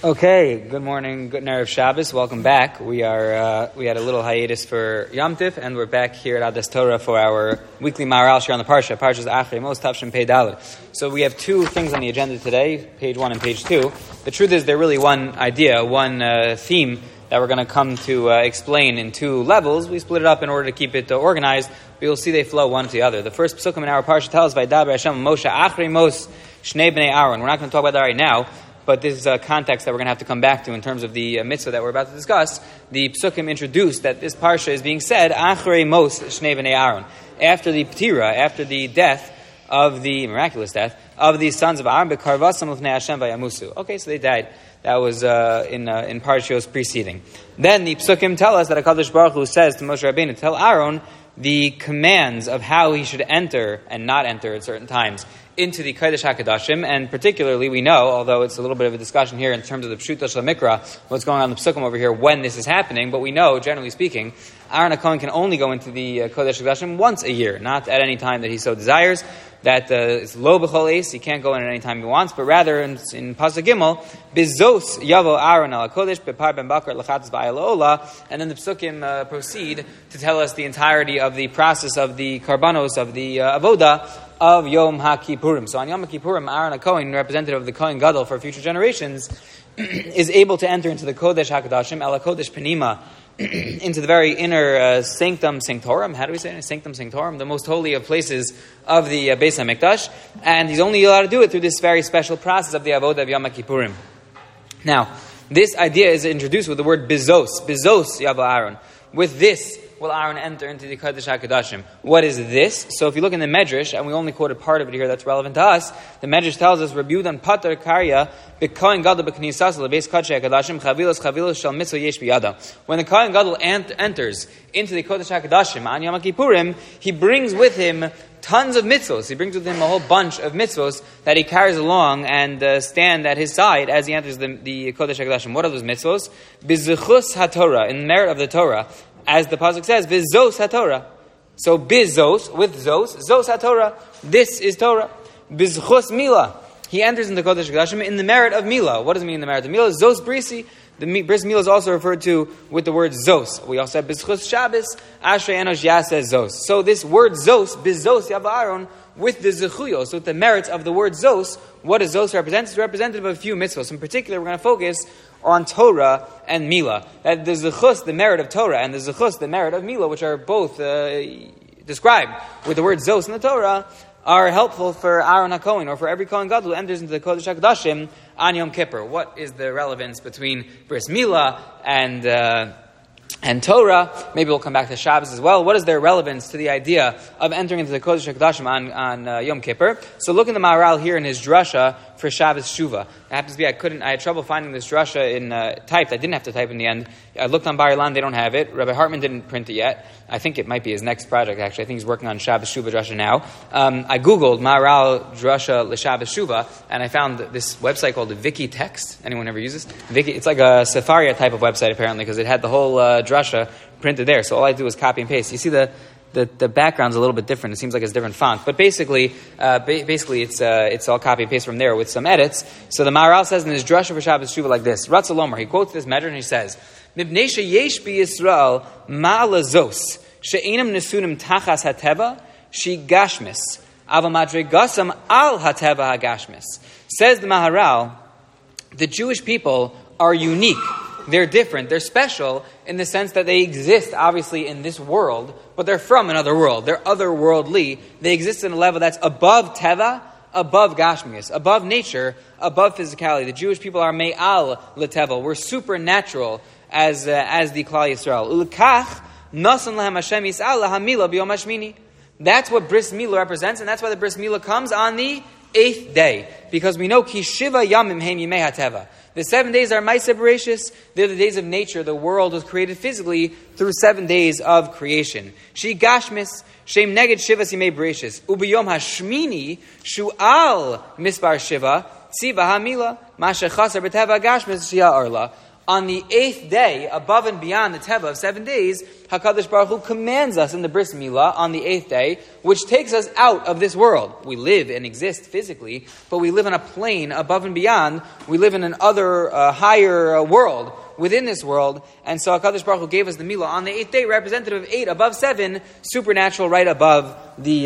Okay, good morning, good Erev Shabbos. Welcome back. We had a little hiatus for Yom Tif, and we're back here at Ades Torah for our weekly Maharal share on the Parsha. Parsha's Achrei Mos Tavshin Pei Daled. So we have two things on the agenda today, page 1 and page 2. The truth is they're really one idea, one theme that we're going to come to explain in two levels. We split it up in order to keep it organized, but you'll see they flow one to the other. The first psukim in our Parsha tells, Vaydaber Hashem Moshe Achrei Mos Shnei Bnei Aaron. We're not going to talk about that right now, but this is a context that we're going to have to come back to in terms of the mitzvah that we're about to discuss. The psukim introduced that this parsha is being said, Achrei Mos Shnei Bnei Aaron, after the ptira, after the death of the miraculous death of the sons of Aaron, bekarvasam l'fnei Hashem vayamusu. Okay, so they died. That was in parshas preceding. Then the psukim tell us that HaKadosh Baruch Hu says to Moshe Rabbeinu, tell Aaron the commands of how he should enter and not enter at certain times into the Kodesh HaKadoshim, and particularly we know, although it's a little bit of a discussion here in terms of the Pshuto Shel Mikra, what's going on in the Psukim over here, when this is happening, but we know, generally speaking, Aaron HaKohen can only go into the Kodesh HaKadoshim once a year, not at any time that he so desires. That it's lo b'chol eis, he can't go in at any time he wants, but rather in Pasuk Gimel, bizos yavo Aaron al HaKodesh, bepar ben bakar l'chatzis b'ayel ola, and then the Psukim proceed to tell us the entirety of the process of the karbanos, of the avoda, of Yom HaKippurim. So on Yom HaKippurim, Aaron HaKohen, representative of the Kohen Gadol for future generations, is able to enter into the Kodesh HaKadoshim, al HaKodesh Penima, into the very inner sanctum sanctorum. How do we say it? Sanctum sanctorum, the most holy of places of the Beis HaMikdash, and he's only allowed to do it through this very special process of the avodah of Yom HaKippurim. Now, this idea is introduced with the word bizos yavo Aaron. With this will Aaron enter into the Kodesh HaKadoshim. What is this? So if you look in the Medrash, and we only quoted part of it here that's relevant to us, the Medrash tells us, Rabbi Yudan Pater Karya B'Kohen Gadol B'Knisas L'Beis Kodesh HaKadoshim Chavilos Shel Mitzvah Yesh B'Yada. When the Kohen Gadol enters into the Kodesh HaKadoshim on Yom HaKippurim, he brings with him tons of mitzvos. He brings with him a whole bunch of mitzvos that he carries along and stand at his side as he enters the Kodesh HaKadoshim. What are those mitzvos? B'Zechus HaTorah, in the merit of the Torah. As the pasuk says, "Bizos haTorah." So bizos with zos haTorah. This is Torah. Bizchus Mila. He enters in the Kodesh HaKadoshim in the merit of Mila. What does it mean in the merit of Mila? Zos brisi. The bris Mila is also referred to with the word zos. We also have bizchus Shabbos. Ashrei Enosh Yaseh Zos. So this word zos, bizos Yav Aaron, with the zechuyos, with the merits of the word zos. What does zos represent? It's representative of a few mitzvahs. In particular, we're going to focus on Torah and Mila. That the zechus, the merit of Torah, and the zechus, the merit of Mila, which are both described with the word zos in the Torah, are helpful for Aaron HaKohen, or for every Kohen Gadol who enters into the Kodesh HaKadoshim on Yom Kippur. What is the relevance between Bris Mila and Torah? Maybe we'll come back to Shabbos as well. What is their relevance to the idea of entering into the Kodesh HaKadoshim on Yom Kippur? So look in the Maharal here in his drasha for Shabbos Shuvah. It happens to be I had trouble finding this drasha in typed. I didn't have to type in the end. I looked on Bar Ilan, they don't have it. Rabbi Hartman didn't print it yet. I think it might be his next project, actually. I think he's working on Shabbos Shuvah drasha now. I Googled Maharal drasha l'Shabbos Shuvah, and I found this website called Wikitext. Anyone ever use this? It's like a Sefaria type of website, apparently, because it had the whole drasha printed there. So all I do is copy and paste. You see the background's a little bit different. It seems like it's a different font. But basically it's all copy and paste from there with some edits. So the Maharal says in his drasha for Shabbos Shuvah like this. Ratzah Lomar, he quotes this medrash and he says, Mibnei sheyesh b'Yisrael ma'alazos she'enam nesunim tachas hateva shigashmis ava madregasam al hateva hagashmis. Says the Maharal, the Jewish people are unique. They're different. They're special in the sense that they exist, obviously, in this world, but they're from another world. They're otherworldly. They exist in a level that's above teva, above gashmius, above nature, above physicality. The Jewish people are me'al l'teva. We're supernatural as the Klal Yisrael. Ulekach nasan lahem Hashem yis'al lahamila b'yom hashmini. That's what Bris Mila represents, and that's why the Bris Mila comes on the 8th day, because we know ki shiva yamim heim yimei hateva. The 7 days are Ma'aseh Bereshis. They're the days of nature. The world was created physically through 7 days of creation. She gashmis, shem neged shiva simei Bereshis. Ubiyom hashmini, shu'al misbar shiva, tziva hamila, masha chasar b'teva gashmis shia arla. On the 8th day, above and beyond the Teva of 7 days, HaKadosh Baruch Hu commands us in the Bris Milah on the 8th day, which takes us out of this world. We live and exist physically, but we live on a plane above and beyond. We live in an other, higher world within this world. And so HaKadosh Baruch Hu gave us the Milah on the 8th day, representative of 8 above 7, supernatural right above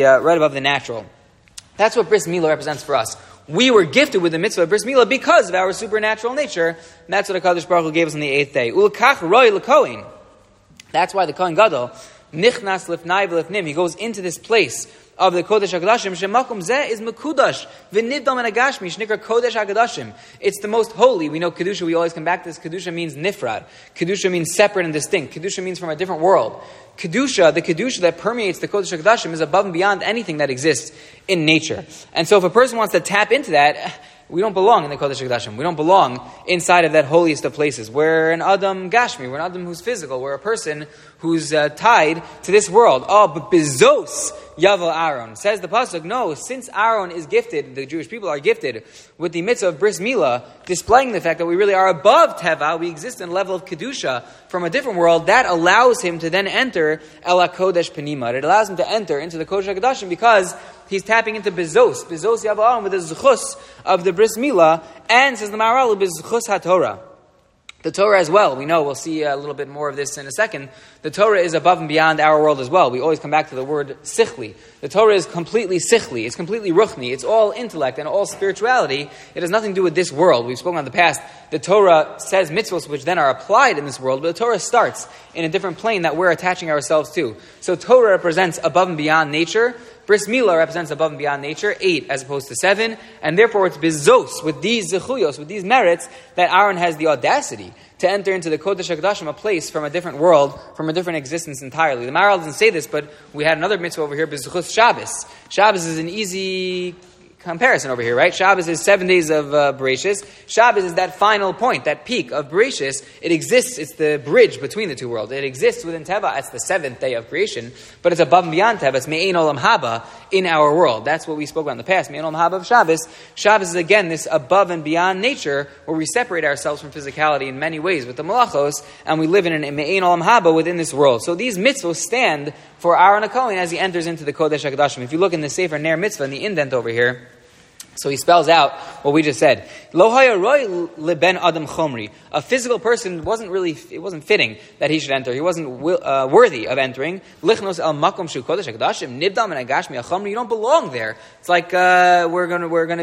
the natural. That's what Bris Milah represents for us. We were gifted with the mitzvah of Bris Milah because of our supernatural nature. And that's what HaKadosh Baruch Hu gave us on the 8th day. Ulekach roi lekohen. That's why the Kohen Gadol, nichnas lifnai v'lifnim, he goes into this place of the Kodesh HaKadashim. Shemakom zeh is mekudash v'nivdal men hagashmi shnikra Kodesh HaKadashim. It's the most holy. We know Kedusha, we always come back to this. Kedusha means nifrad. Kedusha means separate and distinct. Kedusha means from a different world. Kedusha, the Kedusha that permeates the Kodesh HaKadashim is above and beyond anything that exists in nature. And so if a person wants to tap into that, we don't belong in the Kodesh HaKadashim. We don't belong inside of that holiest of places. We're an Adam Gashmi. We're an Adam who's physical. We're a person who's tied to this world. Oh, but Bezos Yavel Aaron. Says the Pasuk, no, since Aaron is gifted, the Jewish people are gifted with the mitzvah of Bris Milah, displaying the fact that we really are above Teva, we exist in a level of Kedusha from a different world, that allows him to then enter El HaKodesh Penima. It allows him to enter into the Kodesh HaKadashim because he's tapping into Bezos Yavel Aaron with the Zechus of the Bris Milah, and says the Maharal, Bezchus HaTorah. The Torah as well, we know, we'll see a little bit more of this in a second. The Torah is above and beyond our world as well. We always come back to the word sichli. The Torah is completely sichli, it's completely ruchni, it's all intellect and all spirituality. It has nothing to do with this world. We've spoken on the past. The Torah says mitzvos which then are applied in this world, but the Torah starts in a different plane that we're attaching ourselves to. So Torah represents above and beyond nature. Bris Milah represents above and beyond nature, 8 as opposed to 7, and therefore it's bezos, with these zechuyos, with these merits, that Aaron has the audacity to enter into the Kodesh HaKadashim, a place from a different world, from a different existence entirely. The Maharal doesn't say this, but we had another mitzvah over here, bezechus Shabbos. Shabbos is an easy comparison over here, right? Shabbos is 7 days of Bereshis. Shabbos is that final point, that peak of Bereshis. It exists, it's the bridge between the two worlds. It exists within Teva, it's the 7th day of creation, but it's above and beyond Teva. It's Me'ein Olam Haba in our world. That's what we spoke about in the past, Me'ein Olam Haba of Shabbos. Shabbos is again this above and beyond nature, where we separate ourselves from physicality in many ways with the Malachos, and we live in an Me'ein Olam Haba within this world. So these mitzvahs stand for Aaron HaKohen as he enters into the Kodesh HaKadashim. If you look in the Sefer Ner Mitzvah, in the indent over here, so he spells out what we just said. Lo haya roi leben adam chomri. A physical person it wasn't fitting that he should enter. He wasn't worthy of entering. Lichnos el makom shu kodesh hakadashim nibdam and agashmi al chomri. You don't belong there. It's like we're going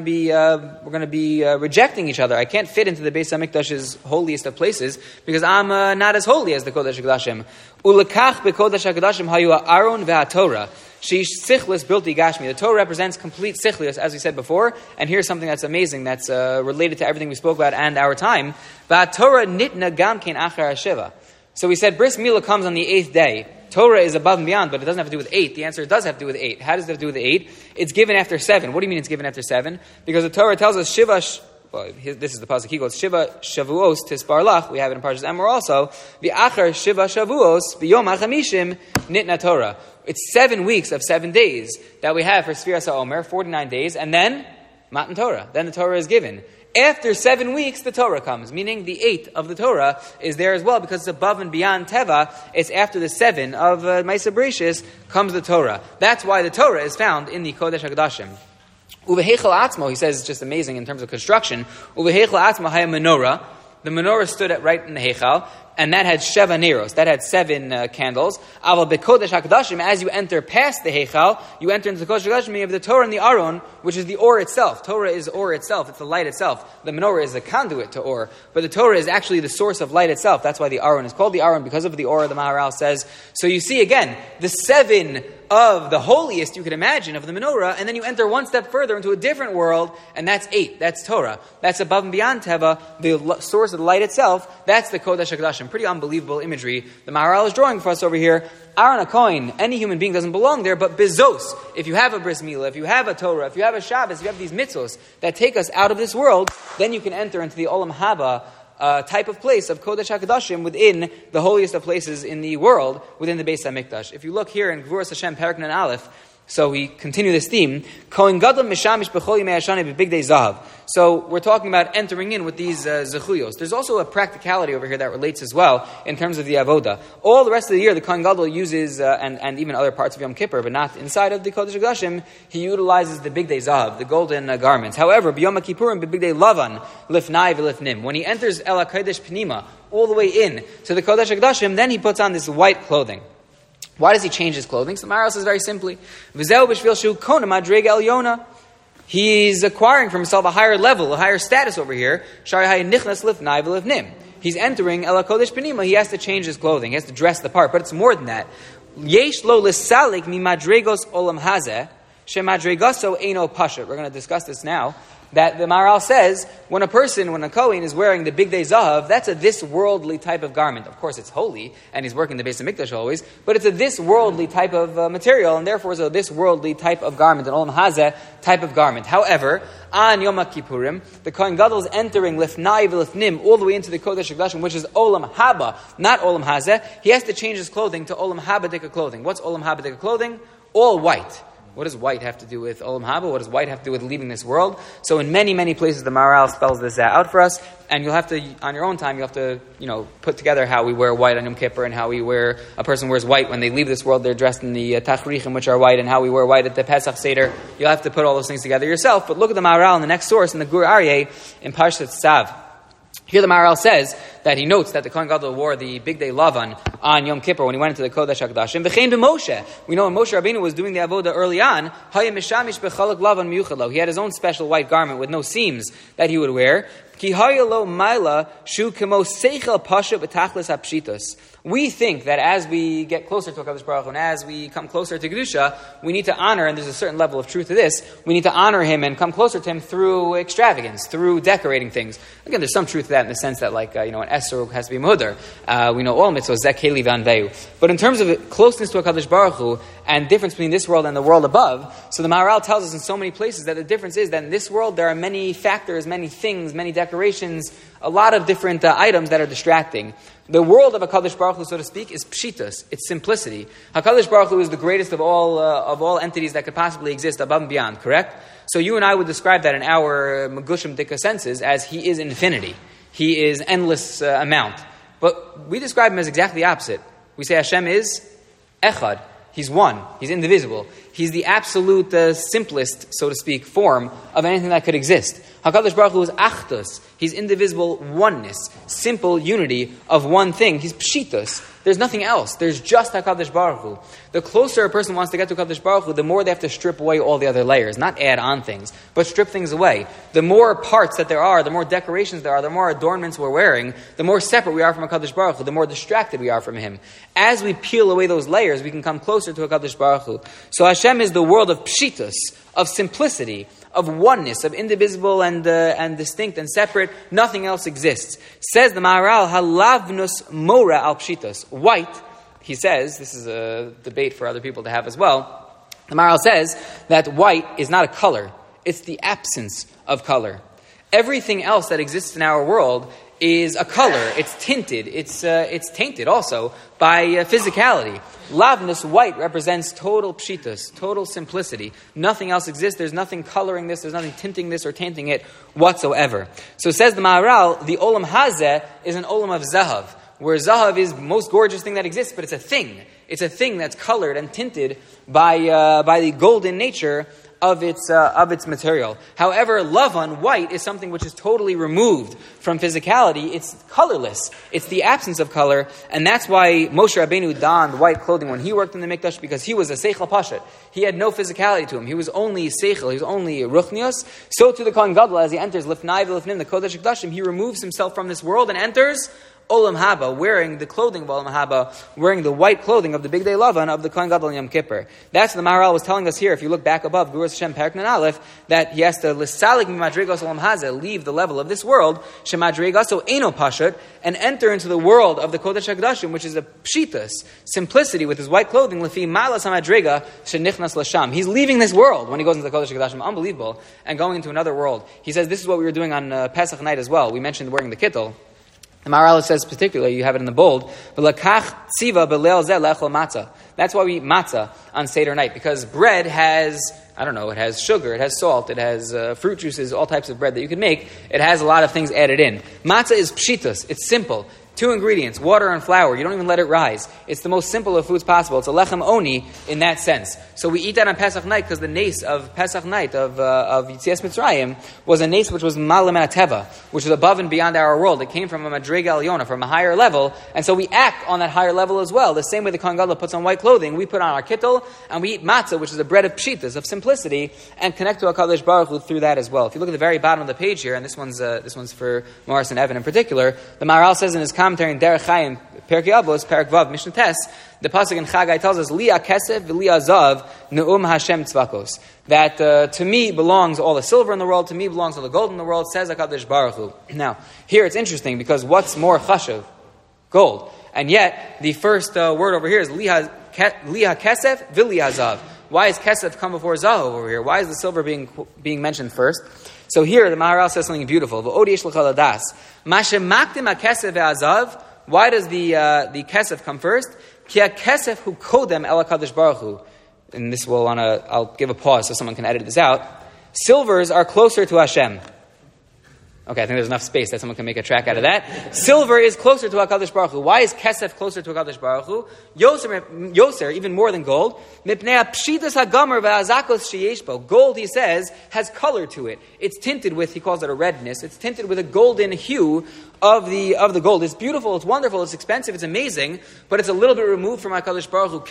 to be rejecting each other. I can't fit into the Beis Hamikdash's holiest of places because I'm not as holy as the Kodesh HaKadashim. Ulekach bekodesh HaKadashim hayu Aaron ve'atorah. Sheish sichlis bilti gashmi. The Torah represents complete sichlis, as we said before. And here's something that's amazing, that's related to everything we spoke about and our time. Torah nitna gam kein achar hashiva. So we said Bris Milah comes on the 8th day. Torah is above and beyond, but it doesn't have to do with 8. The answer is it does have to do with 8. How does it have to do with 8? It's given after 7. What do you mean it's given after 7? Because the Torah tells us Shiva. This is the pasuk. He goes Shiva Shavuos Tisparlach. We have it in Parshas Emor also. V'achar Shiva Shavuos v'yom hachamishim nitna Torah. It's 7 weeks of 7 days that we have for Sfiras HaOmer, 49 days, and then Matan Torah. Then the Torah is given. After 7 weeks, the Torah comes, meaning the 8th of the Torah is there as well, because it's above and beyond Teva. It's after the 7 of Maaseh Bereshis comes the Torah. That's why the Torah is found in the Kodesh HaKadashim. Uvehechel Atzmo, he says, it's just amazing in terms of construction. Uvehechel Atzmo haya menorah. The menorah stood right in the Heichal, and that had Sheva Neros, that had 7 candles. Aval bekodesh HaKadashim, as you enter past the Heichal, you enter into the Kodesh HaKadashim, you have the Torah and the Aron, which is the Or itself. Torah is Or itself, it's the light itself. The menorah is the conduit to Or, but the Torah is actually the source of light itself. That's why the Aron is called the Aron, because of the Or, the Maharal says. So you see again, the 7 of the holiest you could imagine of the menorah, and then you enter one step further into a different world, and that's 8. That's Torah. That's above and beyond Teva, the source of the light itself. That's the Kodesh HaKadashim. Pretty unbelievable imagery the Maharal is drawing for us over here. Aaron HaKohen, any human being doesn't belong there, but bezos, if you have a Bris Milah, if you have a Torah, if you have a Shabbos, if you have these mitzvos that take us out of this world, then you can enter into the Olam Haba type of place of Kodesh HaKadashim within the holiest of places in the world, within the Beis HaMikdash. If you look here in Gvuras Hashem, Perek Nun Aleph, So we continue this theme. Kohen Gadol mishamish b'chol yimei hashana b'bigdei zahav. So we're talking about entering in with these zechuyos. There's also a practicality over here that relates as well in terms of the avoda. All the rest of the year, the Kohen Gadol uses, and even other parts of Yom Kippur, but not inside of the Kodesh HaKodashim, he utilizes the bigdei zahav, the golden garments. However, b'yom kippurim b'bigdei lavan lifnai v'lifnim. When he enters El HaKodesh Pnima, all the way in to the Kodesh HaKodashim, then he puts on this white clothing. Why does he change his clothing? So the Maharal says very simply, V'zeu b'shvil shu kona madrega elyona. He's acquiring for himself a higher level, a higher status over here. Shari hay nichnas lifnai v'lifnim. He's entering El HaKodesh Pnima. He has to change his clothing. He has to dress the part. But it's more than that. Yesh lo l'salik mi madregos olam hazeh she madregaso eino pashat. We're going to discuss this now. That the Maharal says, when a Kohen is wearing the bigdei zahav, that's a this-worldly type of garment. Of course, it's holy, and he's working the Beis HaMikdash always, but it's a this-worldly type of material, and therefore it's a this-worldly type of garment, an olam hazeh type of garment. However, on Yom Kippurim, the Kohen Gadol is entering lifnai v'lifnim, all the way into the Kodesh HaKodashim, which is olam haba, not olam hazeh. He has to change his clothing to olam habadika clothing. What's olam habadika clothing? All white. What does white have to do with Olam Haba? What does white have to do with leaving this world? So in many, many places the Maharal spells this out for us, and you'll have to, on your own time, you'll have to, put together how we wear white on Yom Kippur, and how a person wears white when they leave this world, they're dressed in the tachrichim, which are white, and how we wear white at the Pesach Seder. You'll have to put all those things together yourself, but look at the Maharal in the next source, in the Gur Aryeh, in Parshat Tzav. Here the Maharal says that he notes that the Kohen Gadol wore the bigdei lavan on Yom Kippur when he went into the Kodesh HaKodashim. V'chein b'Moshe. We know when Moshe Rabbeinu was doing the avoda early on, haya mishamish b'chalak lavan miyuchad lo. He had his own special white garment with no seams that he would wear. Ki haya lo maila shu kemo seichel pasha b'tachlis hapshitos. We think that as we get closer to HaKadosh Baruch Hu and as we come closer to Kedusha, we need to honor, and there's a certain level of truth to this, we need to honor him and come closer to him through extravagance, through decorating things. Again, there's some truth to that in the sense that, an Esther has to be Mudar. We know all mitzvahs, Zek Heli Vanveu. But in terms of closeness to HaKadosh Baruch Hu and difference between this world and the world above, so the Maharal tells us in so many places that the difference is that in this world there are many factors, many things, many decorations, a lot of different items that are distracting. The world of HaKadosh Baruch Hu, so to speak, is pshitus, it's simplicity. HaKadosh Baruch Hu is the greatest of all entities that could possibly exist above and beyond, correct? So you and I would describe that in our Megushim Dika senses as he is infinity. He is endless amount. But we describe him as exactly the opposite. We say Hashem is Echad. He's one. He's indivisible. He's the absolute simplest, so to speak, form of anything that could exist. HaKadosh Baruch Hu is Achdus. He's indivisible oneness, simple unity of one thing. He's Pshitus. There's nothing else. There's just HaKadosh Baruch Hu. The closer a person wants to get to HaKadosh Baruch Hu, the more they have to strip away all the other layers. Not add on things, but strip things away. The more parts that there are, the more decorations there are, the more adornments we're wearing, the more separate we are from HaKadosh Baruch Hu, the more distracted we are from Him. As we peel away those layers, we can come closer to HaKadosh Baruch Hu. So Hashem is the world of Pshitus, of simplicity, of oneness, of indivisible and distinct and separate. Nothing else exists. Says the Maharal, halavnus mora al pshitos. White, he says, this is a debate for other people to have as well. The Maharal says that white is not a color. It's the absence of color. Everything else that exists in our world is a color. It's tinted. It's tainted also by physicality. Lavnus, white, represents total pshitus, total simplicity. Nothing else exists. There's nothing coloring this. There's nothing tinting this or tainting it whatsoever. So says the Maharal, the olam hazeh is an olam of zahav, where zahav is the most gorgeous thing that exists, but it's a thing. It's a thing that's colored and tinted by the golden nature of its material. However, lavan, white, is something which is totally removed from physicality. It's colorless. It's the absence of color, and that's why Moshe Rabbeinu donned white clothing when he worked in the Mikdash, because he was a seichel pashat. He had no physicality to him. He was only seichel. He was only ruchnios. So to the Kohen Gadol, as he enters lifnai v'lifnim, the Kodesh HaKodashim, he removes himself from this world and enters Olam Haba, wearing the clothing of Olam Haba, wearing the white clothing of the bigdei lavan of the Kohen Gadol Yom Kippur. That's what the Maharal was telling us here. If you look back above, Guras Hashem Perek Nun Aleph, that he has to l'salig mimadregos Olam Hazeh, leave the level of this world, shemadregaso eino pashat, and enter into the world of the Kodesh HaKodashim, which is a pshitus, simplicity with his white clothing, lefi malas hamadrega shenichnas lasham. He's leaving this world when he goes into the Kodesh HaKodashim, unbelievable, and going into another world. He says this is what we were doing on Pesach night as well. We mentioned wearing the kittel. The Maharal says particularly, you have it in the bold, that's why we eat matzah on Seder night, because bread has, it has sugar, it has salt, it has fruit juices, all types of bread that you can make. It has a lot of things added in. Matzah is pshitus, it's simple. 2 ingredients, water and flour. You don't even let it rise. It's the most simple of foods possible. It's a lechem oni in that sense. So we eat that on Pesach night because the nace of Pesach night of Yitzias Mitzrayim was a nace which was malam ateva, which is above and beyond our world. It came from a madrega alyona, from a higher level, and so we act on that higher level as well. The same way the Kohen Gadol puts on white clothing, we put on our kittel, and we eat matzah, which is a bread of pshitas, of simplicity, and connect to HaKadosh Baruch Hu through that as well. If you look at the very bottom of the page here, and this one's for Morris and Evan in particular, the Maharal says in his commentary in Derech Chaim, Perkei Avos, Perek Vav, Mishnah Tes, the pasuk in Chagai tells us, Liya Kesef v'Liya Zav Ne'um Hashem Tzvakos. That to me belongs all the silver in the world, to me belongs all the gold in the world, says HaKadosh Baruch Hu. Now, here it's interesting because what's more chashav? Gold. And yet, the first word over here is Liya Kesef v'Liya Zav. Why is Kesef come before Zav over here? Why is the silver being mentioned first? So here the Maharal says something beautiful. Why does the kesef come first? Ki kesef hu kodem el HaKadosh Baruch Hu. And this I'll give a pause so someone can edit this out. Silvers are closer to Hashem. Okay, I think there's enough space that someone can make a track out of that. Silver is closer to HaKadosh Baruch Hu. Why is kesef closer to HaKadosh Baruch Hu? Yoser, even more than gold. Mipnei pshitas hagomer ve'azakos sheyesh bo. Gold, he says, has color to it. It's tinted with, he calls it a redness. It's tinted with a golden hue of the gold. It's beautiful, it's wonderful, it's expensive, it's amazing, but it's a little bit removed from HaKadosh Baruch Hu.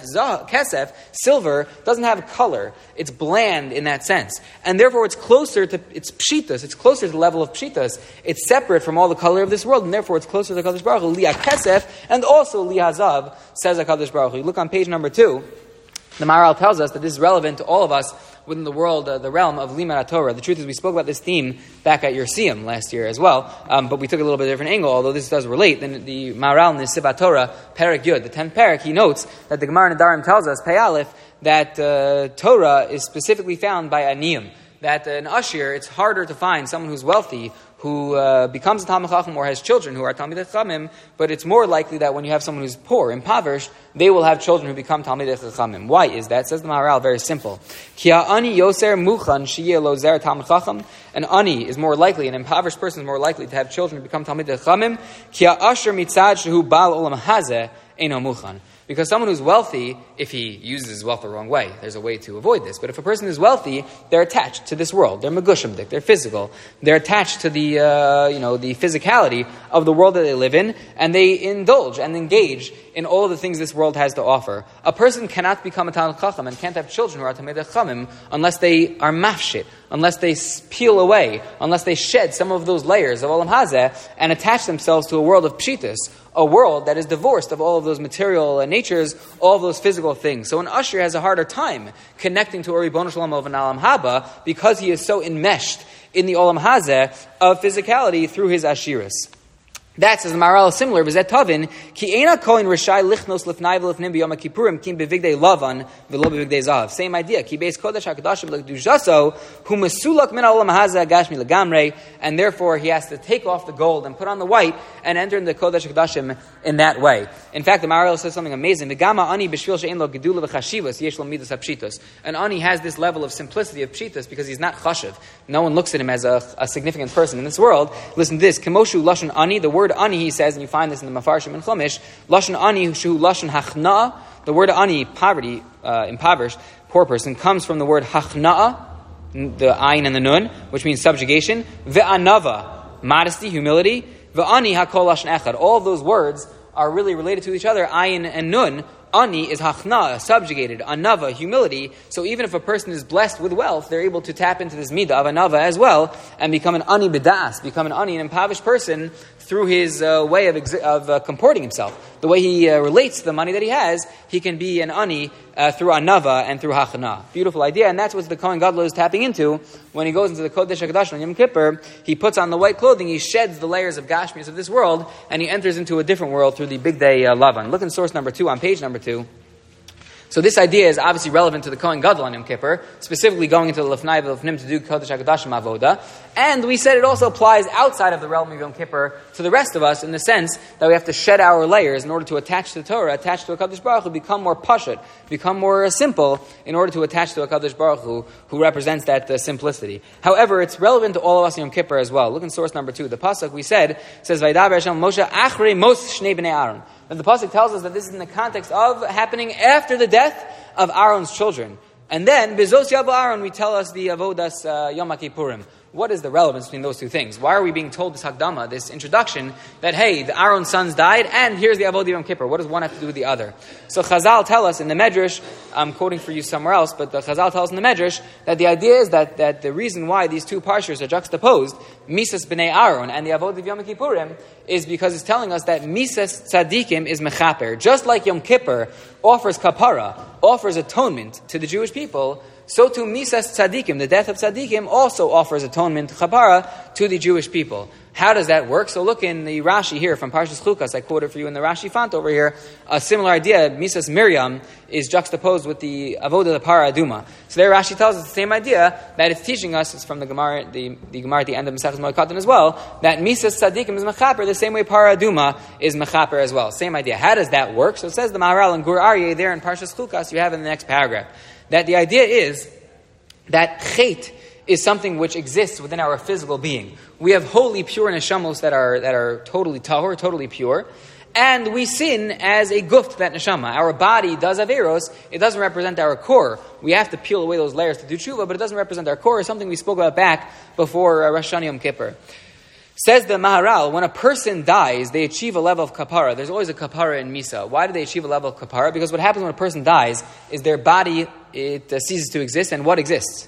Kesef, silver, doesn't have color. It's bland in that sense. And therefore it's pshitas, it's closer to the level of pshitas. It's separate from all the color of this world, and therefore it's closer to HaKadosh Baruch Hu. Liya Kesef, and also Liya Zav, says HaKadosh Baruch Hu. You look on page number 2, the Maharal tells us that this is relevant to all of us within the world, the realm of Limud Torah. The truth is, we spoke about this theme back at Yersium last year as well, but we took a little bit different angle, although this does relate. Then the Maharal in the Sivat Torah, Perek Yud, the 10th Perek, he notes that the Gemara in Nedarim tells us, Pei Aleph, that Torah is specifically found by Aniyim. That an Ashir, it's harder to find someone who's wealthy who becomes a Talmid Chacham or has children who are Talmidei Chachamim, but it's more likely that when you have someone who's poor, impoverished, they will have children who become Talmidei Chachamim. Why is that? Says the Maharal, very simple. Ki ha'ani yoser muchan sheyeh lo zer Talmid Chacham. An ani is more likely, an impoverished person is more likely to have children who become Talmidei Chachamim. Ki ha'asher mitzad shehu bal olam hazeh eino muchan. Because someone who's wealthy, if he uses his wealth the wrong way, there's a way to avoid this. But if a person is wealthy, they're attached to this world. They're megushimdik. They're physical. They're attached to the physicality of the world that they live in, and they indulge and engage in all of the things this world has to offer. A person cannot become a Talmid Chacham and can't have children who are Talmidei Chachamim unless they are mafshit, unless they peel away, unless they shed some of those layers of Olam Hazeh and attach themselves to a world of pshitas, a world that is divorced of all of those material natures, all of those physical things. So an usher has a harder time connecting to a Ribono Shel Olam of an Olam Haba because he is so enmeshed in the Olam Hazeh of physicality through his ashiras. That, says the Maharal, is similar. V'zet tavin ki eina kohen rishai lichnos lifnai v'lifnim b'yom kippurim kim bevigdei lavan v'lo bevigdei zav. Same idea. Ki beis kodesh hakadashim l'kedushasо hu mesulak min ha'olam hazeh agashmi legamrei, and therefore he has to take off the gold and put on the white and enter into the kodesh hakadashim in that way. In fact, the Maharal says something amazing. V'gama ani b'shvil she'en lo gedula v'chashivas yesh lo midas hapshitos. And ani has this level of simplicity of pshitas because he's not chashiv. No one looks at him as a significant person in this world. Listen to this. Kemoshu lashon ani, the word ani, he says, and you find this in the Mafarshim and Chumash, lashon ani shu lashon hachna. The word ani, poverty, impoverished, poor person, comes from the word hachna, the ayin and the nun, which means subjugation. Ve'anava, modesty, humility. Ve'ani hakol lashon echad. All of those words are really related to each other. Ayin and nun. Ani is hachna, subjugated. Anava, humility. So even if a person is blessed with wealth, they're able to tap into this midah of anava as well and become an ani b'das, become an ani, an impoverished person through his way of comporting himself. The way he relates to the money that he has, he can be an ani through anava and through hachna. Beautiful idea, and that's what the Kohen Gadol is tapping into when he goes into the Kodesh HaKadosh on Yom Kippur. He puts on the white clothing, he sheds the layers of Gashmias of this world, and he enters into a different world through the big day Lavan. Look in source number 2, on page number 2. So this idea is obviously relevant to the Kohen Gadol on Yom Kippur, specifically going into the Lefnai V'Lefnim to do Kodesh HaKodashim Avoda. And we said it also applies outside of the realm of Yom Kippur to the rest of us in the sense that we have to shed our layers in order to attach to the Torah, attach to a Kadosh Baruch Hu, become more pashut, become more simple in order to attach to a Kadosh Baruch Hu who represents that simplicity. However, it's relevant to all of us in Yom Kippur as well. Look in source number 2. The pasuk we said says, Vaydaber Hashem Moshe Achrei Mos Shnei Bnei Aaron. And the pasuk tells us that this is in the context of happening after the death of Aaron's children. And then, Bezos Yavu Aaron, we tell us the Avodas Yom HaKippurim. What is the relevance between those two things? Why are we being told this Hakdama, this introduction, that hey, the Aaron's sons died, and here's the Avodah Yom Kippur. What does one have to do with the other? So Chazal tell us in the Medrash, I'm quoting for you somewhere else, but the Chazal tells us in the Medrash that the idea is that the reason why these two parshas are juxtaposed, Misas B'nei Aaron and the Avodah Yom Kippurim, is because it's telling us that Misas Tzadikim is Mechaper. Just like Yom Kippur offers kapara, offers atonement to the Jewish people, so too Misas Tzadikim, the death of Tzadikim, also offers atonement, chapara, to the Jewish people. How does that work? So look in the Rashi here from Parshas Chukas. I quoted for you in the Rashi font over here. A similar idea, Misas Miriam, is juxtaposed with the Avodah the Para Aduma. So there Rashi tells us the same idea that it's teaching us, it's from the Gemara, the Gemara at the end of Maseches Moed Katan as well, that Misas Tzadikim is Mechaper, the same way Para Aduma is Mechaper as well. Same idea. How does that work? So it says the Maharal and Gur Aryeh there in Parshas Chukas, you have in the next paragraph, that the idea is that Chet is something which exists within our physical being. We have holy, pure neshamos that are totally tahor, totally pure, and we sin as a guf to that neshama. Our body does averos, it doesn't represent our core. We have to peel away those layers to do tshuva, but it doesn't represent our core. It's something we spoke about back before Rosh Hashanah Yom Kippur. Says the Maharal, when a person dies, they achieve a level of kapara. There's always a kapara in Misa. Why do they achieve a level of kapara? Because what happens when a person dies is their body, it ceases to exist, and what exists?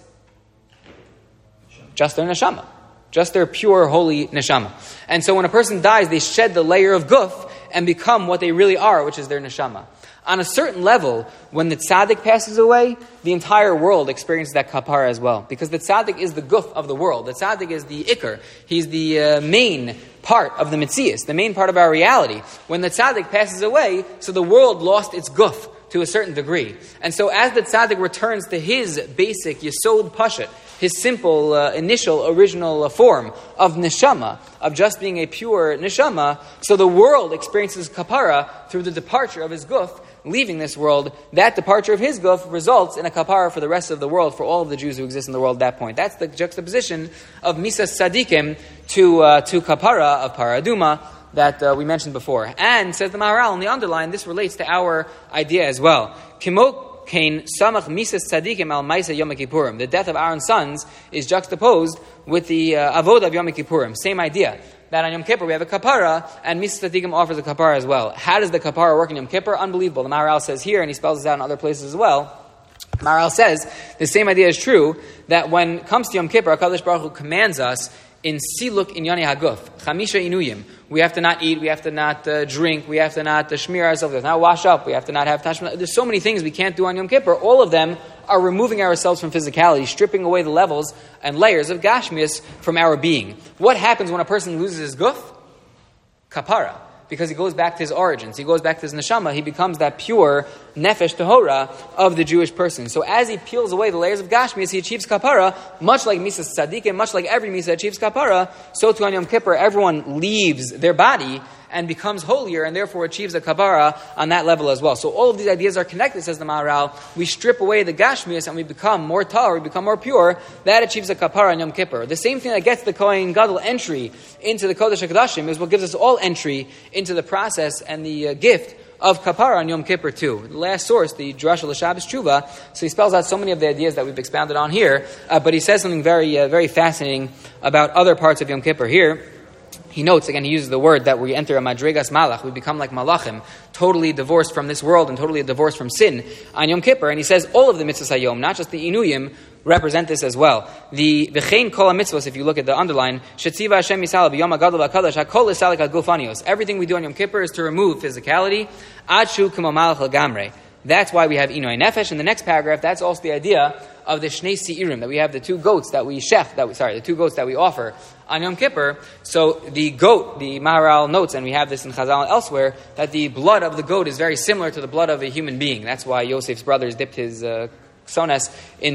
Just their neshama. Just their pure, holy neshama. And so when a person dies, they shed the layer of guf and become what they really are, which is their neshama. On a certain level, when the tzaddik passes away, the entire world experiences that kapara as well. Because the tzaddik is the guf of the world. The tzaddik is the ikar. He's the main part of the mitzias, the main part of our reality. When the tzaddik passes away, so the world lost its guf to a certain degree. And so as the tzaddik returns to his basic yesod pashat, his simple, initial, original form of neshama, of just being a pure neshama, so the world experiences kapara through the departure of his guf, leaving this world. That departure of his guf results in a kapara for the rest of the world, for all of the Jews who exist in the world at that point. That's the juxtaposition of Misas Tzadikim to kapara of Paraduma that we mentioned before. And, says the Maharal in the underline, this relates to our idea as well. Kimo Kain Samach Misas Tzadikim al Maisa Yom Kippurim. The death of Aaron's sons is juxtaposed with the avodah of Yom Kippurim. Same idea. That on Yom Kippur we have a kapara, and Misas Tzadikim offers a kapara as well. How does the kapara work in Yom Kippur? Unbelievable. The Maharal says here, and he spells this out in other places as well. Maharal says the same idea is true, that when it comes to Yom Kippur, HaKadosh Baruch Hu commands us in siluk inyani haguf, chamisha inuyim. We have to not eat, we have to not drink, we have to not shmir ourselves, we have to not wash up, we have to not have tashma. There's so many things we can't do on Yom Kippur. All of them are removing ourselves from physicality, stripping away the levels and layers of gashmias from our being. What happens when a person loses his guf? Kapara. Because he goes back to his origins, he goes back to his neshama, he becomes that pure nefesh tahora of the Jewish person. So as he peels away the layers of gashmias, he achieves kapara, much like Misas Tzadikim, much like every Misa achieves kapara, so too on Yom Kippur, everyone leaves their body and becomes holier, and therefore achieves a kapara on that level as well. So all of these ideas are connected, says the Maharal. We strip away the gashmias and we become more tahor, we become more pure. That achieves a kapara on Yom Kippur. The same thing that gets the Kohen Gadol entry into the Kodesh HaKodashim is what gives us all entry into the process and the gift of kapara on Yom Kippur too. The last source, the Drush L'Shabbos Tshuva, so he spells out so many of the ideas that we've expounded on here, but he says something very, very fascinating about other parts of Yom Kippur here. He notes, again, he uses the word that we enter a madrigas malach, we become like malachim, totally divorced from this world and totally divorced from sin on Yom Kippur. And he says all of the mitzvahs hayom, not just the inuyim, represent this as well. The v'chein kol mitzvahs, if you look at the underline, shetziva Hashem yisala b'yom ha'gadol ha'kadosh hakol isalik ha'gufanios. Everything we do on Yom Kippur is to remove physicality. Adshu k'mo malach l'gamrei. That's why we have Inoi Nefesh. In the next paragraph, that's also the idea of the Shnei Seirim, that we have the two goats that we the two goats that we offer on Yom Kippur. So the goat, the Maharal notes, and we have this in Chazal and elsewhere, that the blood of the goat is very similar to the blood of a human being. That's why Yosef's brothers dipped his Sonas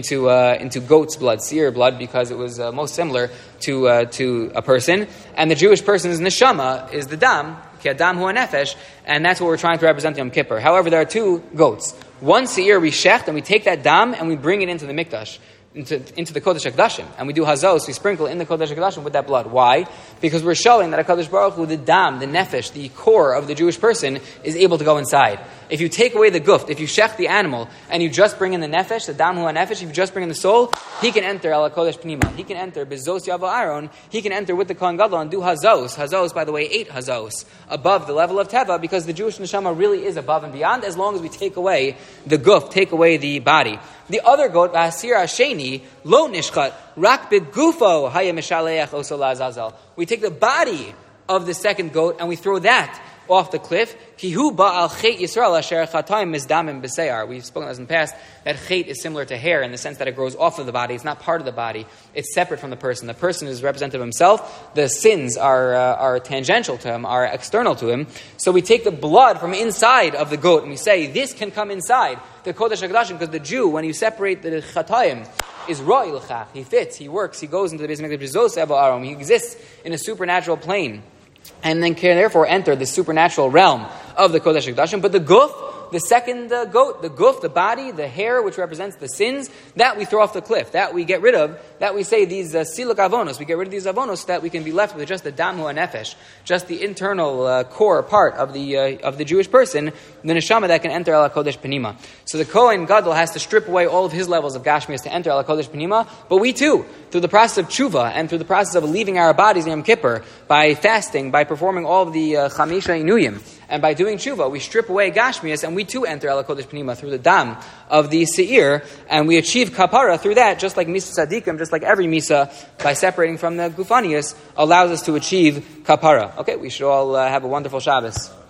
into goat's blood, seer blood, because it was most similar to a person. And the Jewish person's neshama is the dam, ki adam hu nefesh, and that's what we're trying to represent Yom Kippur. However, there are two goats. One seer we shecht, and we take that dam and we bring it into the mikdash, into the Kodesh HaKodashim, and we do hazos, we sprinkle in the Kodesh HaKodashim with that blood. Why? Because we're showing that HaKadosh Baruch Hu, the dam, the nefesh, the core of the Jewish person, is able to go inside. If you take away the guft, if you shech the animal, and you just bring in the nefesh, the dam hu nefesh, if you just bring in the soul, he can enter al HaKodesh Pnima. He can enter bezos yavo Aaron. He can enter with the Kohen Gadol and do hazos. Hazos, by the way, 8 hazos above the level of teva, because the Jewish neshama really is above and beyond, as long as we take away the guft, take away the body. The other goat, Asir Asheni, lo nishchat, rak begufo haya mishaleach oso la'azazel. We take the body of the second goat and we throw that off the cliff. Kihu ba'al chet Yisrael asher chatayim mizdamim b'seyar. We've spoken this in the past, that chet is similar to hair in the sense that it grows off of the body. It's not part of the body. It's separate from the person. The person is representative of himself. The sins are tangential to him, are external to him. So we take the blood from inside of the goat and we say, this can come inside the Kodesh HaKodashim, because the Jew, when you separate the chatayim, is ra'il chach. He fits, he works, he goes into the Beis Mikdash b'zos ebo aron. He exists in a supernatural plane, and then can therefore enter the supernatural realm of the Kodesh HaKodashim. But the guf, the second goat, the guf, the body, the hair, which represents the sins, that we throw off the cliff, that we get rid of, that we say these siluk avonos, we get rid of these avonos, so that we can be left with just the dam hu nefesh, just the internal core part of the Jewish person, the neshama that can enter al HaKodesh Pnima. So the Kohen Gadol has to strip away all of his levels of gashmias to enter al HaKodesh Pnima, but we too, through the process of tshuva and through the process of leaving our bodies in Yom Kippur, by fasting, by performing all of the chamisha inuyim, and by doing tshuva, we strip away gashmias, and we too enter al HaKodesh Pnima through the dam of the seir, and we achieve kapara through that, just like misa tzadikim, just like every misa, by separating from the gufanias, allows us to achieve kapara. Okay, we should all have a wonderful Shabbos.